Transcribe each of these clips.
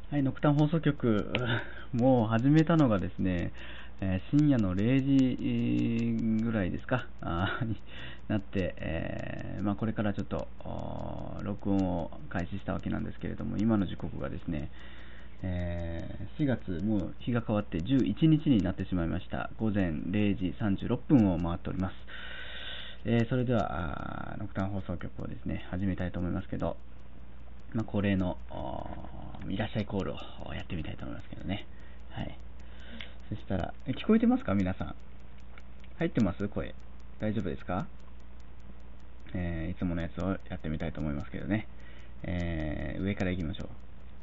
はい、ノクタン放送局、もう始めたのがですね、深夜の0時ぐらいですか、になって、これからちょっと録音を開始したわけなんですけれども、今の時刻がですね、4月、もう日が変わって11日になってしまいました。午前0時36分を回っております。それではノクタン放送局をですね、始めたいと思いますけど、恒例のいらっしゃいコールをやってみたいと思いますけどね。はい。そしたら、聞こえてますか皆さん。入ってます声。大丈夫ですか？いつものやつをやってみたいと思いますけどね。上から行きましょう。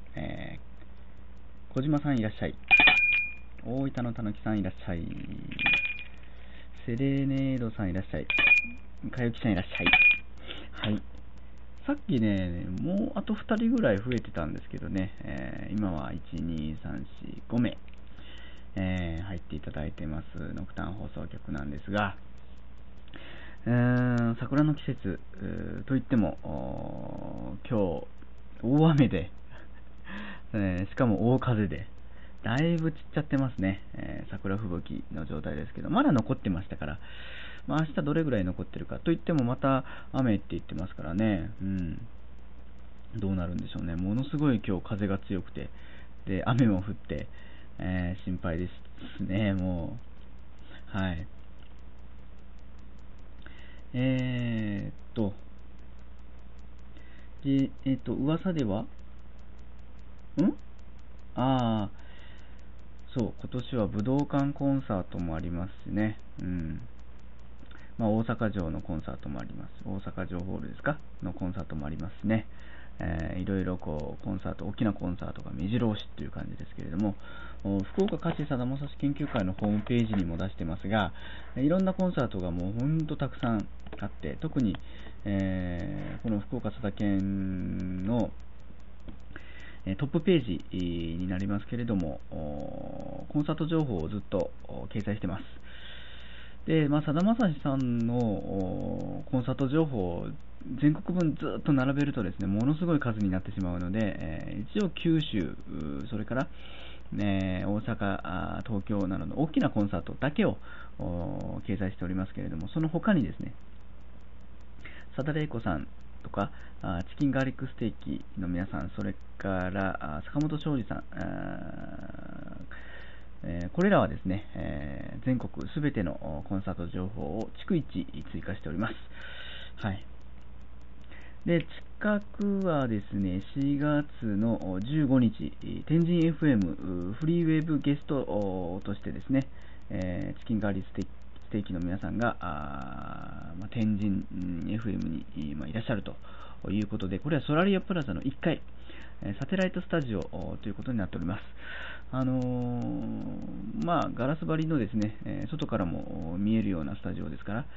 小島さんいらっしゃい。大分のたぬきさんいらっしゃい。セレネードさんいらっしゃい。かゆきさんいらっしゃい。はい。さっきね、もうあと2人ぐらい増えてたんですけどね、今は1、2、3、4、5名、入っていただいてますノクタン放送局なんですが、桜の季節といっても今日大雨で、しかも大風でだいぶ散っちゃってますね、桜吹雪の状態ですけど、まだ残ってましたから、明日どれぐらい残ってるかといってもまた雨って言ってますからね、どうなるんでしょうね。ものすごい今日風が強くて、で雨も降って、心配ですね。もうはい。えーっと噂ではああそう、今年は武道館コンサートもありますしね。大阪城のコンサートもあります。大阪城ホールですかのコンサートもありますしね。いろいろこうコンサート、大きなコンサートが目白押しという感じですけれども、福岡歌詞さだまさし研究会のホームページにも出してますが、いろんなコンサートがもうほんとたくさんあって、特に、この福岡さだ研のトップページになりますけれども、コンサート情報をずっと掲載してます。で、さだまさしさんのコンサート情報を全国分ずっと並べるとですね、ものすごい数になってしまうので、一応九州、それから、大阪、東京などの大きなコンサートだけを掲載しておりますけれども、その他にですね、サダレイコさんとか、チキンガーリックステーキの皆さん、それから坂本昌司さん、これらはですね、全国すべてのコンサート情報を逐一追加しております。はい。で、近くはですね、4月の15日、天神 FM フリーウェブゲストとしてですね、チキンガーリックステーキの皆さんが天神 FM にいらっしゃるということで、これはソラリアプラザの1階、サテライトスタジオということになっております。ガラス張りのですね、外からも見えるようなスタジオですから、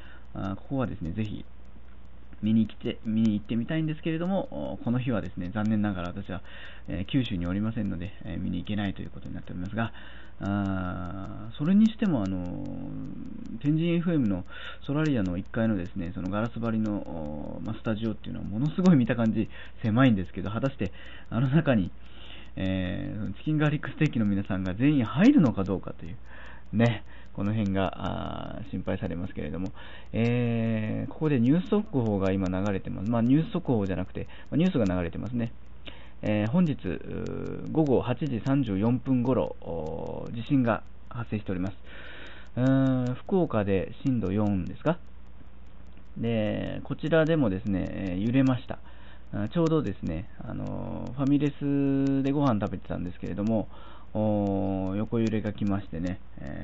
ここはですね、ぜひ見に行ってみたいんですけれども、この日はですね、残念ながら私は、九州におりませんので、見に行けないということになっておりますが、それにしても天神 FM のソラリアの1階のですね、そのガラス張りの、スタジオっていうのはものすごい見た感じ狭いんですけど、果たしてあの中に、チキンガーリックステーキの皆さんが全員入るのかどうかというね、この辺が心配されますけれども、ここでニュース速報が今流れてます。ニュース速報じゃなくて、ニュースが流れてますね。本日午後8時34分ごろ地震が発生しております。福岡で震度4ですか。で、こちらでもですね、揺れました。ちょうどですね、ファミレスでご飯食べてたんですけれども、横揺れが来ましてね、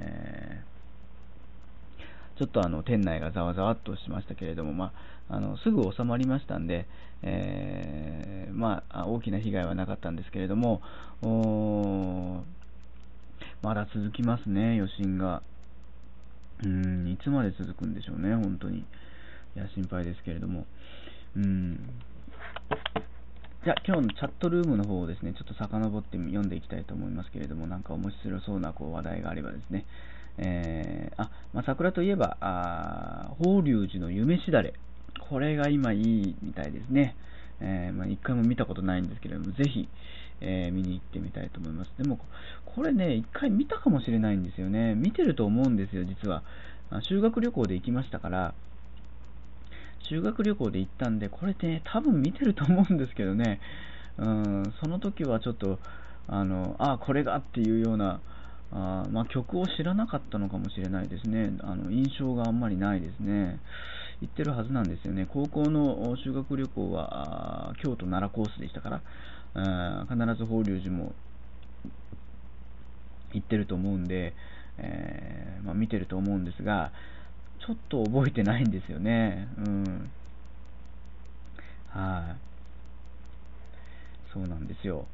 ちょっと店内がざわざわっとしましたけれども、すぐ収まりましたんで、大きな被害はなかったんですけれども、まだ続きますね、余震が。いつまで続くんでしょうね、本当に。いや、心配ですけれども。じゃあ今日のチャットルームの方をですね、ちょっと遡って読んでいきたいと思いますけれども、なんか面白そうな話題があればですね、桜といえば法隆寺の夢しだれ、これが今いいみたいですね。 一回も見たことないんですけれども、ぜひ、見に行ってみたいと思います。でも、これね、一回見たかもしれないんですよね。見てると思うんですよ、実は。修学旅行で行きましたから、修学旅行で行ったんで、これね、多分見てると思うんですけどね、その時はちょっと、これがっていうような、曲を知らなかったのかもしれないですね。印象があんまりないですね。行ってるはずなんですよね。高校の修学旅行は京都奈良コースでしたから、必ず法隆寺も行ってると思うんで、見てると思うんですが、ちょっと覚えてないんですよね。そうなんですよ。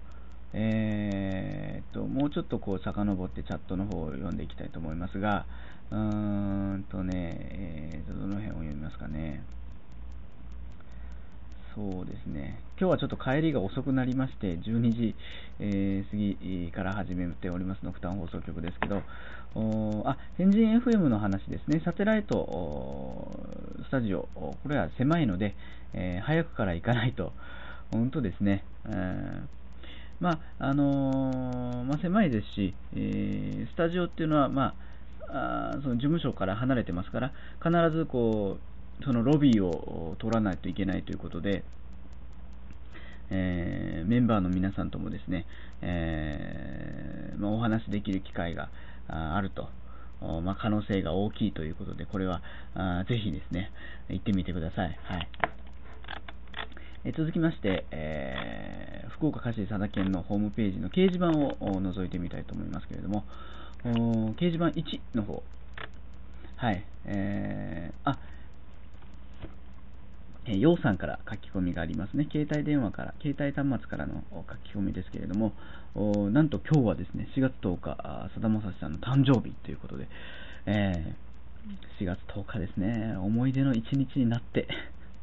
もうちょっと遡ってチャットの方を読んでいきたいと思いますが、どの辺を読みますかね。そうですね。今日はちょっと帰りが遅くなりまして、12時、過ぎから始めておりますノクターン放送局ですけど、天神 FM の話ですね。サテライトスタジオ、これは狭いので、早くから行かないと、本当ですね。狭いですし、スタジオっていうのは、その事務所から離れてますから、必ずそのロビーを通らないといけないということで、メンバーの皆さんともですね、お話しできる機会があると、可能性が大きいということで、これはぜひですね、行ってみてください。はい。続きまして、福岡菓子佐賀県のホームページの掲示板を覗いてみたいと思いますけれども、掲示板1の方、はい、ようさんから書き込みがありますね。携帯端末からの書き込みですけれども、なんと今日はですね、4月10日、さだまさしさんの誕生日ということで、4月10日ですね、思い出の一日になって、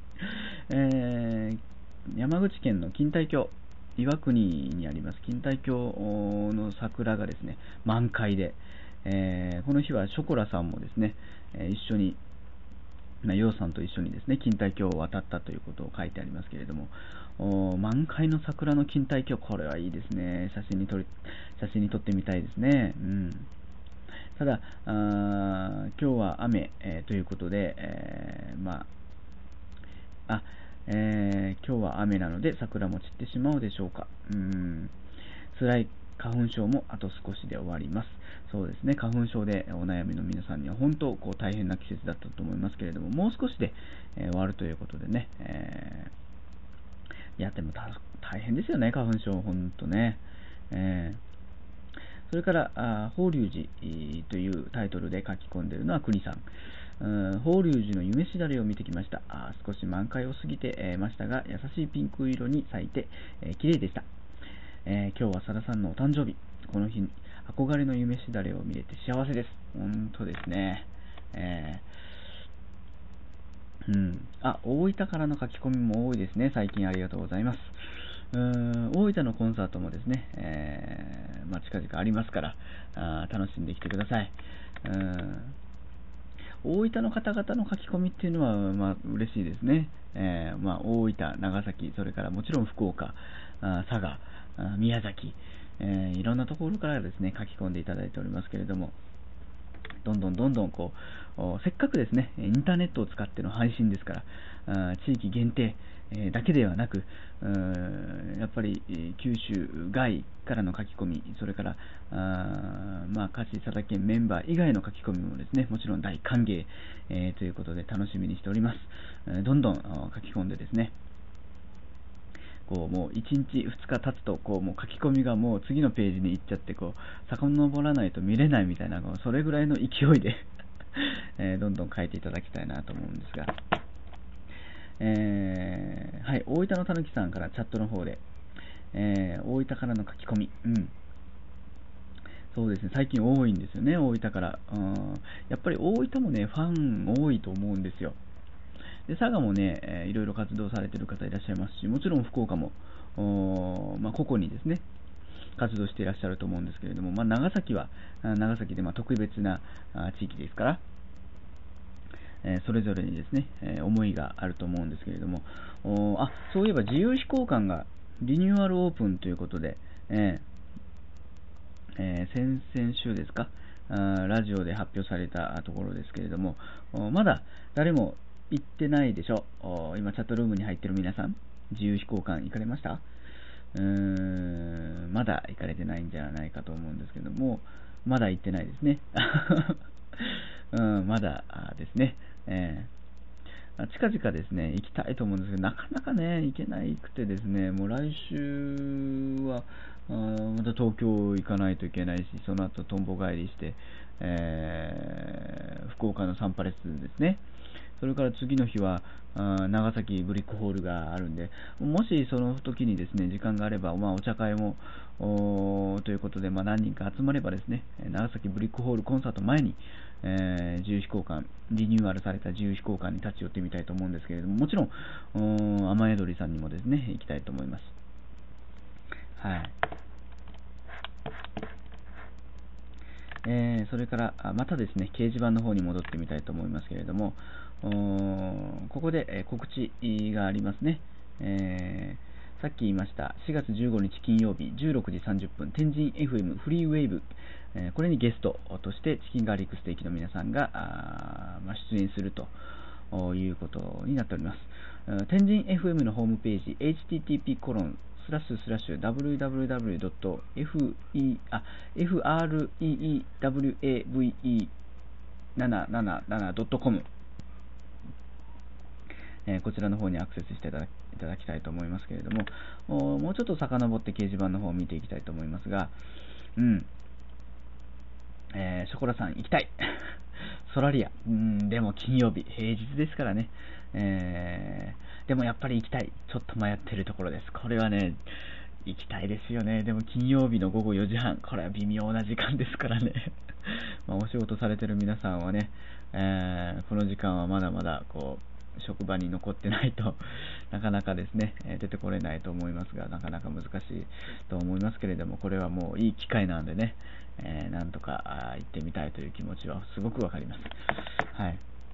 山口県の錦帯橋、岩国にあります錦帯橋の桜がですね、満開で、この日はショコラさんもですね、一緒にヨウさんと一緒にですね、錦帯橋を渡ったということを書いてありますけれども、満開の桜の錦帯橋、これはいいですね。写真に撮ってみたいですね。ただ、今日は雨、ということで、今日は雨なので桜も散ってしまうでしょうか。辛い花粉症もあと少しで終わります。そうですね、花粉症でお悩みの皆さんには本当大変な季節だったと思いますけれども、もう少しで、終わるということでね、いやでも大変ですよね、花粉症、本当ね。それから法隆寺というタイトルで書き込んでいるのは国さん。法隆寺の夢しだれを見てきました。少し満開を過ぎてましたが、優しいピンク色に咲いて、綺麗でした。今日はさださんのお誕生日。この日に憧れの夢しだれを見れて幸せです。本当ですね。大分からの書き込みも多いですね。最近ありがとうございます。大分のコンサートもですね、近々ありますから、楽しんできてください。大分の方々の書き込みっていうのは、嬉しいですね。大分、長崎、それからもちろん福岡、佐賀、宮崎、いろんなところからですね、書き込んでいただいておりますけれども、どんどんせっかくですね、インターネットを使っての配信ですから、地域限定、だけではなく、やっぱり九州外からの書き込み、それから菓子佐賀県メンバー以外の書き込みもですね、もちろん大歓迎、ということで楽しみにしております。どんどん書き込んでですね、もう1日2日経つともう書き込みがもう次のページに行っちゃって遡らないと見れないみたいなそれぐらいの勢いでどんどん書いていただきたいなと思うんですが、はい、大分のたぬきさんからチャットの方で、大分からの書き込み、そうですね、最近多いんですよね、大分から。やっぱり大分もね、ファン多いと思うんですよ。で佐賀もね、いろいろ活動されている方いらっしゃいますし、もちろん福岡も個々にですね活動していらっしゃると思うんですけれども、長崎は長崎で特別な地域ですから、 それぞれにですね、思いがあると思うんですけれども、そういえば自由飛行館がリニューアルオープンということで、先々週ですか、ラジオで発表されたところですけれども、まだ誰も行ってないでしょ。今チャットルームに入ってる皆さん、自由飛行館行かれました？まだ行かれてないんじゃないかと思うんですけども、まだ行ってないですね。まだですね。近々ですね、行きたいと思うんですけど、なかなかね、行けなくてですね、もう来週は、また東京行かないといけないし、その後、とんぼ帰りして、福岡のサンパレスですね。それから次の日は、長崎ブリックホールがあるんで、もしその時にですね、時間があれば、お茶会も、ということで、何人か集まればですね、長崎ブリックホールコンサート前に、自由飛行館、リニューアルされた自由飛行館に立ち寄ってみたいと思うんですけれども、もちろん、雨宿りさんにもですね、行きたいと思います。はい。それからまたですね、掲示板の方に戻ってみたいと思いますけれども、ここで告知がありますね。さっき言いました4月15日金曜日16時30分、天神 FM フリーウェーブ、これにゲストとしてチキンガーリックステーキの皆さんが出演するということになっております。天神 FM のホームページ http://www.freewave777.com、こちらの方にアクセスしていただきたいと思いますけれども、もうちょっと遡って掲示板の方を見ていきたいと思いますが、ショコラさん行きたいソラリア、でも金曜日、平日ですからね、でもやっぱり行きたい、ちょっと迷ってるところです。これはね、行きたいですよね。でも金曜日の午後4時半、これは微妙な時間ですからね。お仕事されてる皆さんはね、この時間はまだまだ職場に残ってないとなかなかですね、出てこれないと思いますが、なかなか難しいと思いますけれども、これはもういい機会なんでね、なんとか行ってみたいという気持ちはすごくわかります。はい。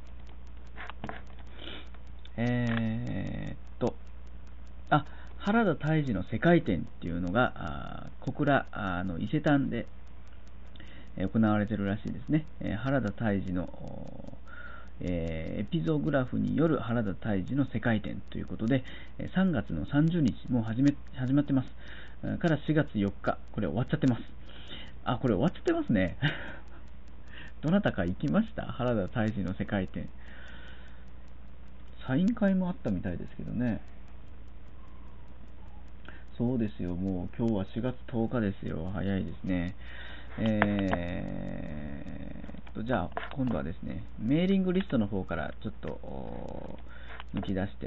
原田泰治の世界展っていうのが小倉の伊勢丹で行われているらしいですね。原田泰治のエピゾグラフによる原田泰治の世界展ということで、3月の30日、もう始まってます。から4月4日、これ終わっちゃってます。これ終わっちゃってますね。どなたか行きました？原田泰治の世界展。サイン会もあったみたいですけどね。そうですよ、もう今日は4月10日ですよ。早いですね。じゃあ今度はですね、メーリングリストの方からちょっと抜き出して、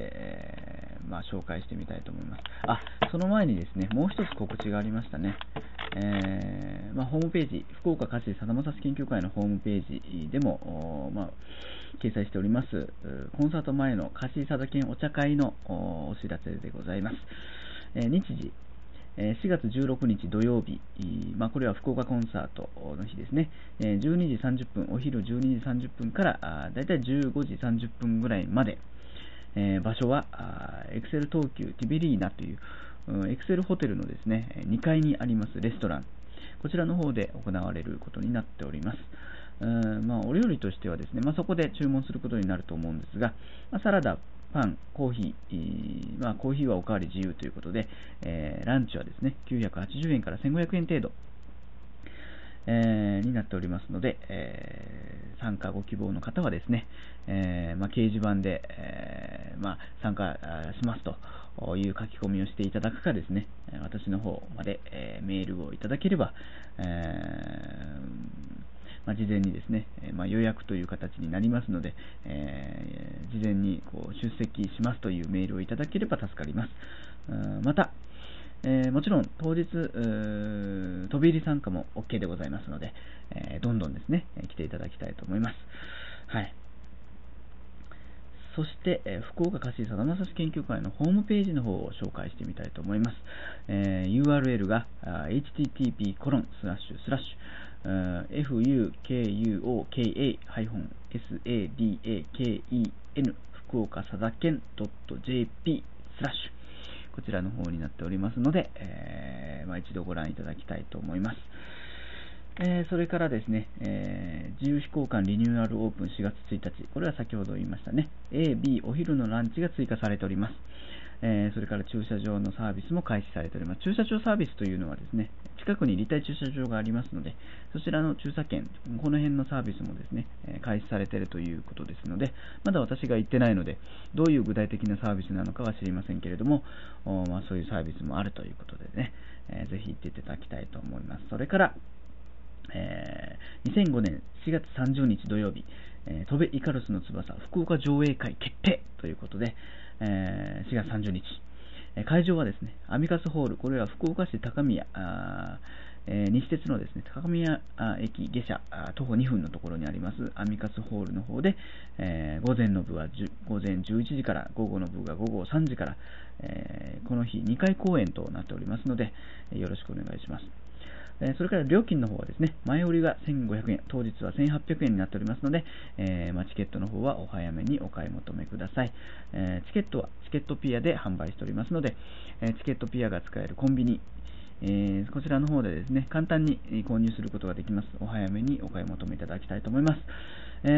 紹介してみたいと思います。その前にですね、もう一つ告知がありましたね。ホームページ、福岡菓子さだまさし研究会のホームページでも、掲載しております、コンサート前の菓子さだ研お茶会のお知らせでございます。日時、4月16日土曜日、これは福岡コンサートの日ですね、12時30分、お昼12時30分からだいたい15時30分ぐらいまで、場所はエクセル東急ティベリーナというエクセルホテルのですね2階にありますレストラン、こちらの方で行われることになっております。お料理としてはですね、そこで注文することになると思うんですが、サラダ、パン、コーヒー、コーヒーはおかわり自由ということで、ランチはですね、980円から1500円程度、になっておりますので、参加ご希望の方はですね、掲示板で、参加しますという書き込みをしていただくかですね、私の方まで、メールをいただければ、事前にですね、予約という形になりますので、事前に出席しますというメールをいただければ助かります。また、もちろん当日飛び入り参加も OK でございますので、どんどんですね来ていただきたいと思います。はい。そして、福岡菓子さだまさし研究会のホームページの方を紹介してみたいと思います。URL が http:// fukuoka-sadaken.jp/ 福岡さだけん .jp/ こちらの方になっておりますので、一度ご覧いただきたいと思います。それからですね、自由飛行館リニューアルオープン4月1日、これは先ほど言いましたね、A、B、お昼のランチが追加されております。それから駐車場のサービスも開始されております。駐車場サービスというのはですね、近くに立体駐車場がありますので、そちらの駐車券、この辺のサービスもですね、開始されているということですので、まだ私が行ってないので、どういう具体的なサービスなのかは知りませんけれども、そういうサービスもあるということでね、ぜひ行っていただきたいと思います。それから、2005年4月30日土曜日、戸部イカロスの翼福岡上映会決定ということで、4月30日、会場はですね、アミカスホール、これは福岡市高宮、西鉄のですね、高宮駅下車徒歩2分のところにありますアミカスホールの方で、午前の部は午前11時から、午後の部が午後3時から、この日2回公演となっておりますので、よろしくお願いします。それから料金の方はですね、前売りが1500円、当日は1800円になっておりますので、チケットの方はお早めにお買い求めください。チケットはチケットピアで販売しておりますので、チケットピアが使えるコンビニ、こちらの方でですね、簡単に購入することができます。お早めにお買い求めいただきたいと思います。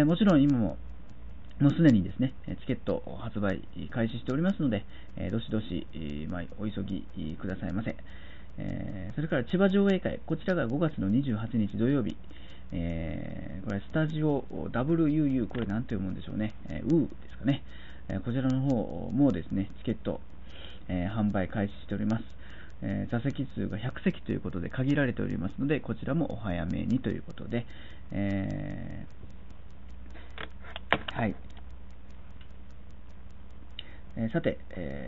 もちろん今もすでにですね、チケット発売開始しておりますので、どしどし、お急ぎくださいませ。それから千葉上映会、こちらが5月の28日土曜日、これスタジオ WUU、 これ何と読むんでしょうね、ですかね、こちらの方もですね、チケット、販売開始しております。座席数が100席ということで限られておりますので、こちらもお早めにということで、はい。さて、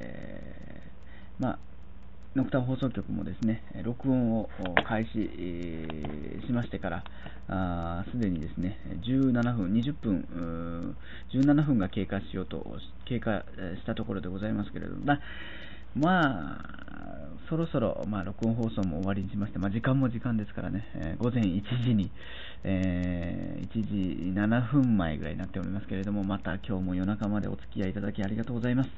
ノクターン放送局もですね、録音を開始しましてから、すでにですね、20分が経過したところでございますけれども、そろそろ、録音放送も終わりにしまして、時間も時間ですからね、午前1時に、1時7分前ぐらいになっておりますけれども、また今日も夜中までお付き合いいただきありがとうございます。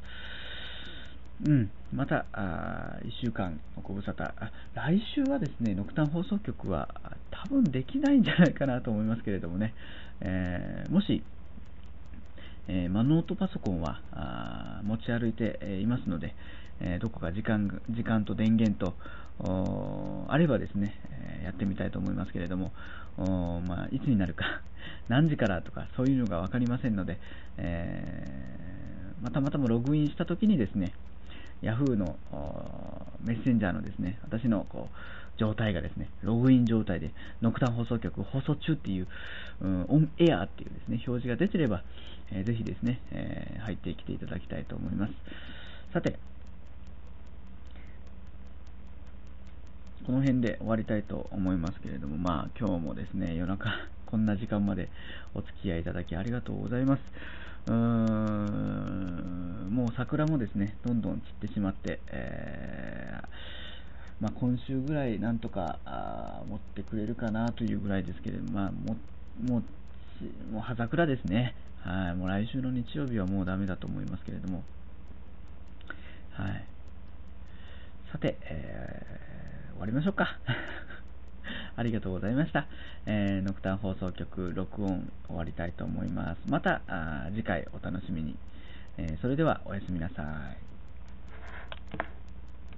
また1週間ご無沙汰。来週はですね、ノクターン放送局は多分できないんじゃないかなと思いますけれどもね、もし、ノートパソコンは持ち歩いていますので、どこか時間と電源とあればですね、やってみたいと思いますけれども、いつになるか何時からとかそういうのが分かりませんので、たまたまログインしたときにですね、Yahoo のメッセンジャーのですね、私の状態がですね、ログイン状態でノクターン放送局放送中っていう、オンエアっていうですね、表示が出てれば、ぜひですね、入ってきていただきたいと思います。さて、この辺で終わりたいと思いますけれども、今日もですね、夜中こんな時間までお付き合いいただきありがとうございます。もう桜もですね、どんどん散ってしまって、今週ぐらいなんとか持ってくれるかなというぐらいですけれども、もう葉桜ですね。もう来週の日曜日はもうダメだと思いますけれども、さて、終わりましょうか。ありがとうございました。ノクターン放送局録音終わりたいと思います。また次回お楽しみに。それではおやすみなさい。